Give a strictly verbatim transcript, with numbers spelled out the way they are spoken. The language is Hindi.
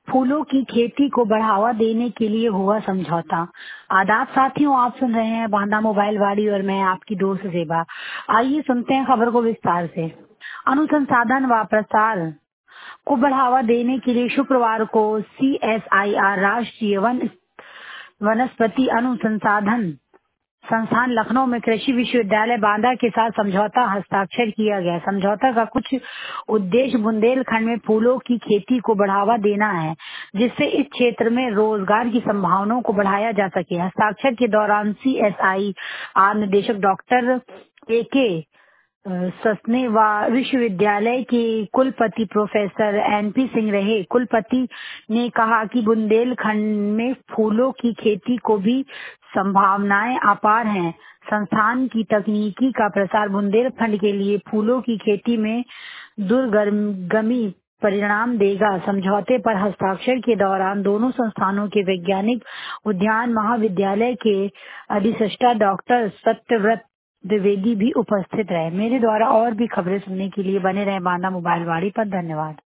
फूलों की खेती को बढ़ावा देने के लिए हुआ समझौता। आदाब साथियों, आप सुन रहे हैं बांदा मोबाइल वाड़ी और मैं आपकी दोस्त सेवा। आइए सुनते हैं खबर को विस्तार से। अनुसंधान व प्रसार को बढ़ावा देने के लिए शुक्रवार को सी एस आई आर राष्ट्रीय वन वनस्पति अनुसंधान संस्थान लखनऊ में कृषि विश्वविद्यालय बांदा के साथ समझौता हस्ताक्षर किया गया। समझौता का कुछ उद्देश्य बुंदेलखंड में फूलों की खेती को बढ़ावा देना है, जिससे इस क्षेत्र में रोजगार की संभावनाओं को बढ़ाया जा सके। हस्ताक्षर के दौरान सी एस आई आर निदेशक डॉक्टर ए के ससने व विश्वविद्यालय के कुलपति प्रोफेसर एन पी सिंह रहे। कुलपति ने कहा कि बुंदेलखंड में फूलों की खेती को भी संभावनाएं अपार हैं। संस्थान की तकनीकी का प्रसार बुंदेलखंड के लिए फूलों की खेती में दूरगामी परिणाम देगा। समझौते पर हस्ताक्षर के दौरान दोनों संस्थानों के वैज्ञानिक उद्यान महाविद्यालय के अधिष्ठाता डॉक्टर सत्यव्रत द्विवेदी भी उपस्थित रहे। मेरे द्वारा और भी खबरें सुनने के लिए बने रहे बांदा मोबाइल वाड़ी पर। धन्यवाद।